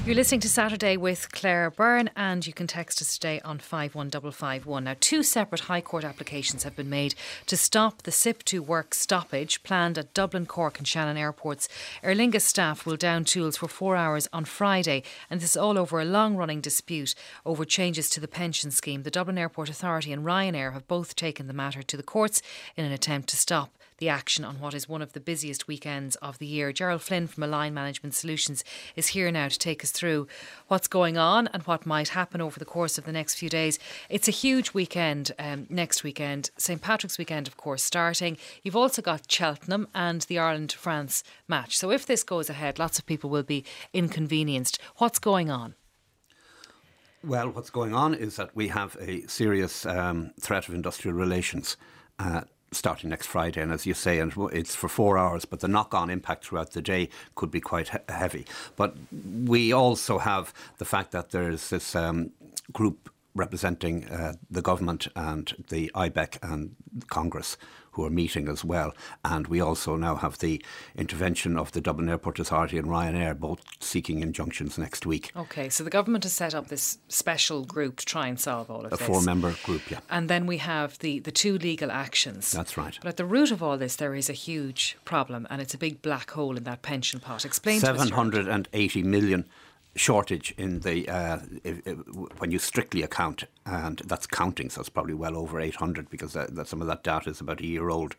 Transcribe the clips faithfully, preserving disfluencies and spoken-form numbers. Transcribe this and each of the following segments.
You're listening to Saturday with Claire Byrne, and you can text us today on five one five five one. Now, two separate High Court applications have been made to stop the S I P two work stoppage planned at Dublin, Cork and Shannon airports. Aer Lingus staff will down tools for four hours on Friday, and this is all over a long-running dispute over changes to the pension scheme. The Dublin Airport Authority and Ryanair have both taken the matter to the courts in an attempt to stop the action on what is one of the busiest weekends of the year. Gerald Flynn from Align Management Solutions is here now to take us through what's going on and what might happen over the course of the next few days. It's a huge weekend um, next weekend. Saint Patrick's weekend, of course, starting. You've also got Cheltenham and the Ireland-France match. So if this goes ahead, lots of people will be inconvenienced. What's going on? Well, what's going on is that we have a serious um, threat of industrial relations uh, starting next Friday, and as you say, and it's for four hours, but the knock-on impact throughout the day could be quite he- heavy. But we also have the fact that there's this um, group representing uh, the government and the I B E C and Congress who are meeting as well. And we also now have the intervention of the Dublin Airport Authority and Ryanair, both seeking injunctions next week. OK, so the government has set up this special group to try and solve all of A this. A four-member group, yeah. And then we have the, the two legal actions. That's right. But at the root of all this, there is a huge problem, and it's a big black hole in that pension pot. Explain to us, seven hundred eighty million shortage in the uh, if, if, when you strictly account, and that's counting, so it's probably well over eight hundred, because that, that some of that data is about a year old.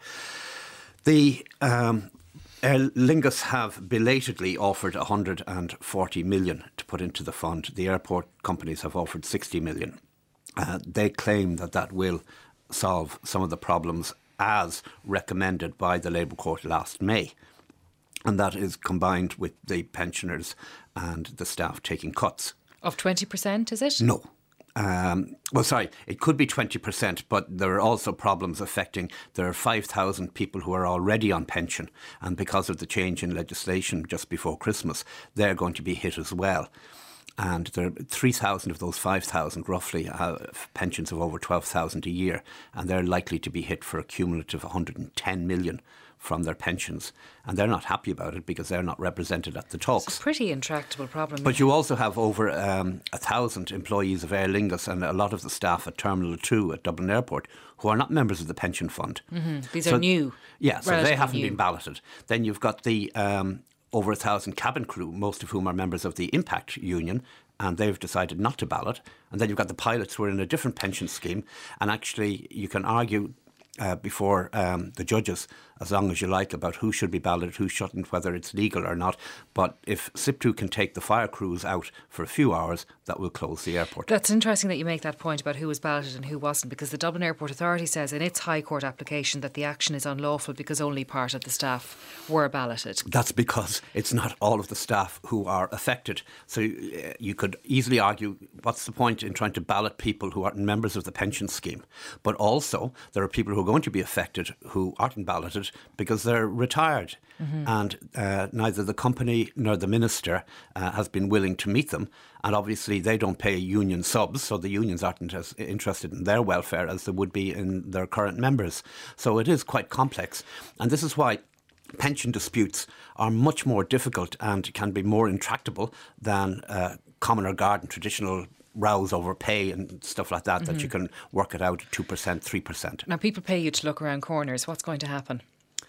The um, Aer Lingus have belatedly offered one hundred forty million to put into the fund. The airport companies have offered sixty million. Uh, they claim that that will solve some of the problems as recommended by the Labour Court last May. And that is combined with the pensioners and the staff taking cuts. Of twenty percent, is it? No. Um, well, sorry, it could be twenty percent, but there are also problems affecting, there are five thousand people who are already on pension, and because of the change in legislation just before Christmas, they're going to be hit as well. And there are three thousand of those five thousand roughly have pensions of over twelve thousand a year, and they're likely to be hit for a cumulative one hundred ten million from their pensions, and they're not happy about it because they're not represented at the talks. It's a pretty intractable problem. But you also have over um, a thousand employees of Aer Lingus and a lot of the staff at Terminal two at Dublin Airport who are not members of the pension fund. Mm-hmm. These so, are new. Yeah, so they haven't new. been balloted. Then you've got the um, over a thousand cabin crew, most of whom are members of the Impact Union, and they've decided not to ballot. And then you've got the pilots who are in a different pension scheme, and actually you can argue Uh, before um, the judges, as long as you like, about who should be balloted, who shouldn't, whether it's legal or not. But if S I P two can take the fire crews out for a few hours, that will close the airport. That's interesting that you make that point about who was balloted and who wasn't, because the Dublin Airport Authority says in its High Court application that the action is unlawful because only part of the staff were balloted. That's because it's not all of the staff who are affected. So uh, you could easily argue, what's the point in trying to ballot people who aren't members of the pension scheme? But also, there are people who are going to be affected who aren't balloted because they're retired. Mm-hmm. And uh, neither the company nor the minister uh, has been willing to meet them. And obviously they don't pay union subs, so the unions aren't as interested in their welfare as they would be in their current members. So it is quite complex. And this is why pension disputes are much more difficult and can be more intractable than uh, common or garden traditional rows over pay and stuff like that, mm-hmm. that you can work it out at two percent, three percent. Now, people pay you to look around corners. What's going to happen?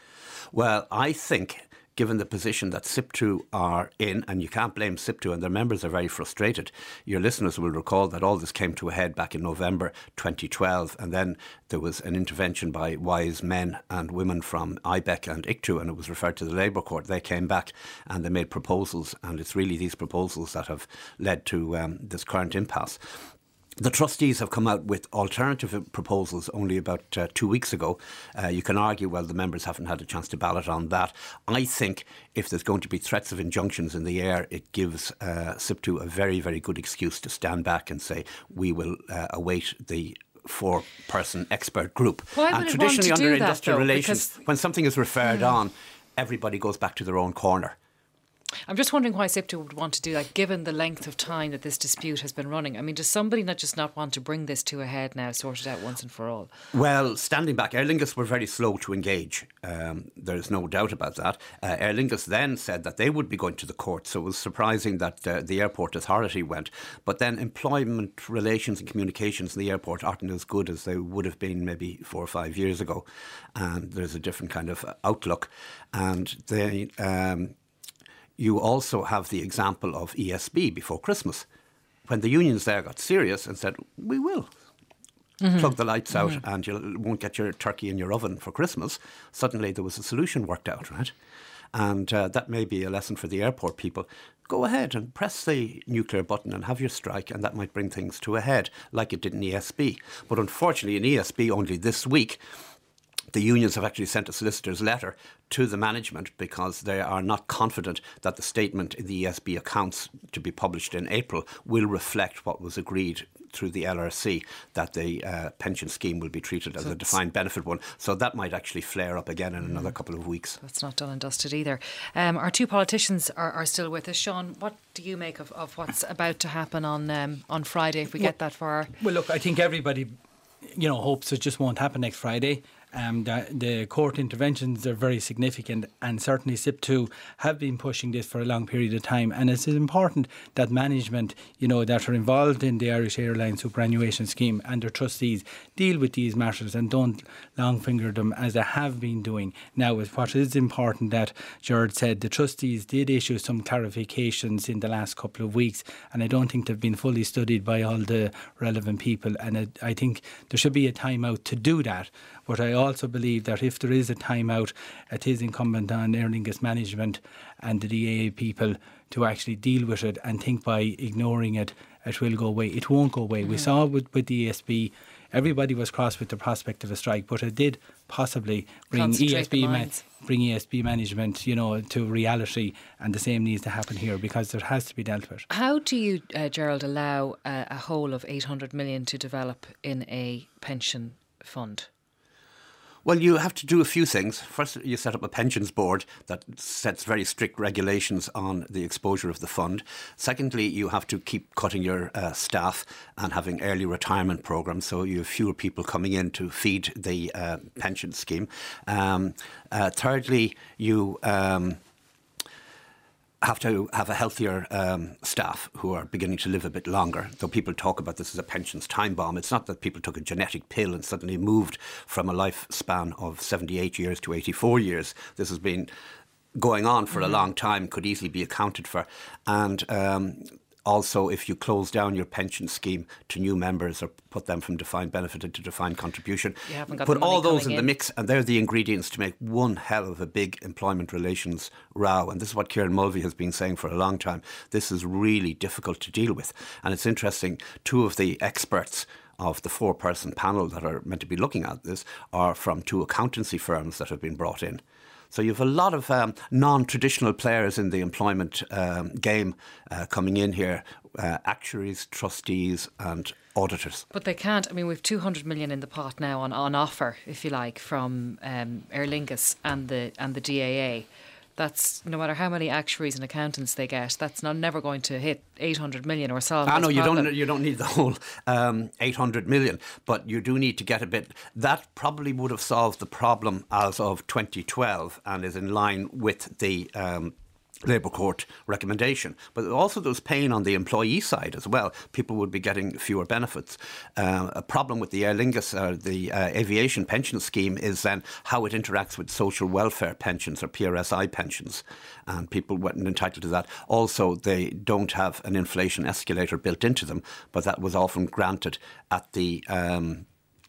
Well, I think, given the position that S I P two are in, and you can't blame S I P two, and their members are very frustrated. Your listeners will recall that all this came to a head back in November twenty twelve, and then there was an intervention by wise men and women from I B E C and I C T U, and it was referred to the Labour Court. They came back and they made proposals, and it's really these proposals that have led to um, this current impasse. The trustees have come out with alternative proposals only about uh, two weeks ago. Uh, you can argue, well, the members haven't had a chance to ballot on that. I think if there's going to be threats of injunctions in the air, it gives uh, S I P two a very, very good excuse to stand back and say, we will uh, await the four-person expert group. Why and would it traditionally want to under do industrial that, though? relations, Because, when something is referred yeah. on, everybody goes back to their own corner. I'm just wondering why SIPTU would want to do that, given the length of time that this dispute has been running. I mean, does somebody not just not want to bring this to a head now, sort it out once and for all? Well, standing back, Aer Lingus were very slow to engage. Um, there's no doubt about that. Uh, Aer Lingus then said that they would be going to the court, so it was surprising that uh, the airport authority went. But then employment relations and communications in the airport aren't as good as they would have been maybe four or five years ago. And there's a different kind of outlook. And they... Um, You also have the example of E S B before Christmas, when the unions there got serious and said, we will mm-hmm. plug the lights out mm-hmm. and you won't get your turkey in your oven for Christmas. Suddenly there was a solution worked out, right? And uh, that may be a lesson for the airport people. Go ahead and press the nuclear button and have your strike, and that might bring things to a head, like it did in E S B. But unfortunately, in E S B only this week, the unions have actually sent a solicitor's letter to the management because they are not confident that the statement in the E S B accounts to be published in April will reflect what was agreed through the L R C, that the uh, pension scheme will be treated as so a defined benefit one. So that might actually flare up again in another couple of weeks. That's not done and dusted either. Um, our two politicians are, are still with us. Sean, what do you make of, of what's about to happen on um, on Friday if we get that far? Well, look, I think everybody, you know, hopes it just won't happen next Friday. Um, the, the court interventions are very significant, and certainly SIPTU have been pushing this for a long period of time, and it's important that management, you know, that are involved in the Irish Airlines superannuation scheme and their trustees deal with these matters and don't long finger them as they have been doing. Now, what is important that Gerard said, the trustees did issue some clarifications in the last couple of weeks, and I don't think they've been fully studied by all the relevant people, and I, I think there should be a time out to do that. But I also believe that if there is a time-out, it is incumbent on Aer Lingus management and the D A A people to actually deal with it and think by ignoring it, it will go away. It won't go away. Mm-hmm. We saw with, with the E S B, everybody was cross with the prospect of a strike, but it did possibly bring E S B ma- bring E S B management, you know, to reality, and the same needs to happen here because there has to be dealt with. How do you, uh, Gerald, allow uh, a whole of eight hundred million to develop in a pension fund? Well, you have to do a few things. First, you set up a pensions board that sets very strict regulations on the exposure of the fund. Secondly, you have to keep cutting your uh, staff and having early retirement programs, so you have fewer people coming in to feed the uh, pension scheme. Um, uh, thirdly, you... Um, have to have a healthier um, staff who are beginning to live a bit longer. Though people talk about this as a pensions time bomb, it's not that people took a genetic pill and suddenly moved from a lifespan of seventy-eight years to eighty-four years. This has been going on for mm-hmm. a long time, could easily be accounted for. And um, also, if you close down your pension scheme to new members or put them from defined benefit into defined contribution, you haven't got put the all those in, in the mix, and they're the ingredients to make one hell of a big employment relations row. And this is what Kieran Mulvey has been saying for a long time. This is really difficult to deal with. And it's interesting, two of the experts of the four-person panel that are meant to be looking at this are from two accountancy firms that have been brought in. So you have a lot of um, non-traditional players in the employment um, game uh, coming in here, uh, actuaries, trustees and auditors. But they can't, I mean, we've two hundred million in the pot now on, on offer, if you like, from um, Aer Lingus and the, and the D A A. That's, no matter how many actuaries and accountants they get, that's not never going to hit eight hundred million or solve I this know you problem. don't you don't need the whole um, eight hundred million, but you do need to get a bit. That probably would have solved the problem as of twenty twelve and is in line with the um, Labour Court recommendation. But also there was pain on the employee side as well. People would be getting fewer benefits. Uh, a problem with the Aer Lingus, uh, the uh, aviation pension scheme, is then how it interacts with social welfare pensions or P R S I pensions. And people weren't entitled to that. Also, they don't have an inflation escalator built into them, but that was often granted at the... Um,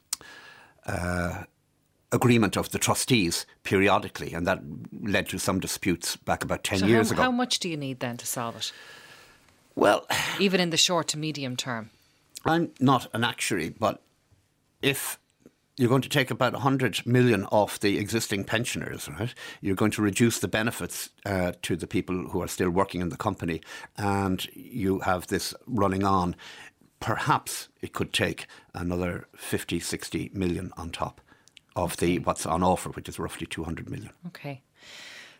uh, agreement of the trustees periodically, and that led to some disputes back about ten so years how, ago. How much do you need then to solve it? Well, even in the short to medium term? I'm not an actuary, but if you're going to take about one hundred million off the existing pensioners, right? You're going to reduce the benefits uh, to the people who are still working in the company, and you have this running on. Perhaps it could take another fifty, sixty million on top of the what's on offer, which is roughly two hundred million. Okay.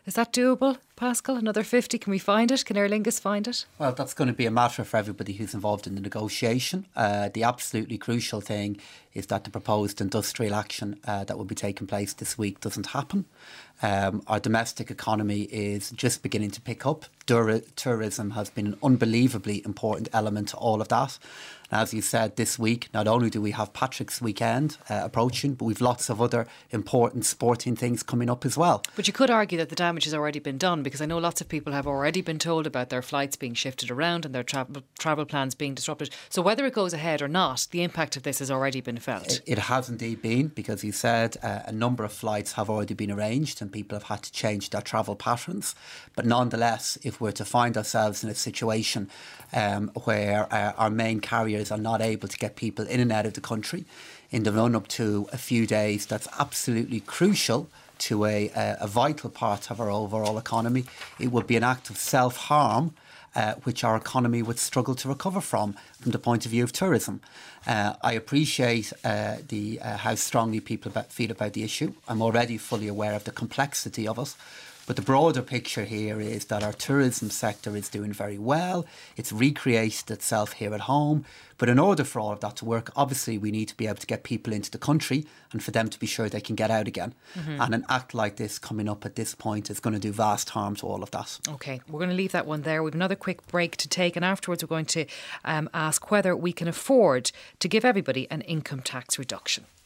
Is that doable, Pascal? Another fifty? Can we find it? Can Aer Lingus find it? Well, that's going to be a matter for everybody who's involved in the negotiation. Uh, the absolutely crucial thing is that the proposed industrial action uh, that will be taking place this week doesn't happen. Um, our domestic economy is just beginning to pick up. Dur- tourism has been an unbelievably important element to all of that. And as you said, this week, not only do we have Patrick's weekend uh, approaching, but we've lots of other important sporting things coming up as well. But you could argue that the damage has already been done, because I know lots of people have already been told about their flights being shifted around and their travel travel plans being disrupted. So whether it goes ahead or not, the impact of this has already been felt. It, it has indeed been, because you said uh, a number of flights have already been arranged and people have had to change their travel patterns. But nonetheless, if we're to find ourselves in a situation um, where uh, our main carriers are not able to get people in and out of the country in the run-up to a few days, that's absolutely crucial to a, a, a vital part of our overall economy. It would be an act of self-harm uh, which our economy would struggle to recover from, from the point of view of tourism. Uh, I appreciate uh, the uh, how strongly people about, feel about the issue. I'm already fully aware of the complexity of it. But the broader picture here is that our tourism sector is doing very well. It's recreated itself here at home. But in order for all of that to work, obviously we need to be able to get people into the country and for them to be sure they can get out again. Mm-hmm. And an act like this coming up at this point is going to do vast harm to all of that. OK, we're going to leave that one there. We have another quick break to take, and afterwards we're going to um, ask whether we can afford to give everybody an income tax reduction.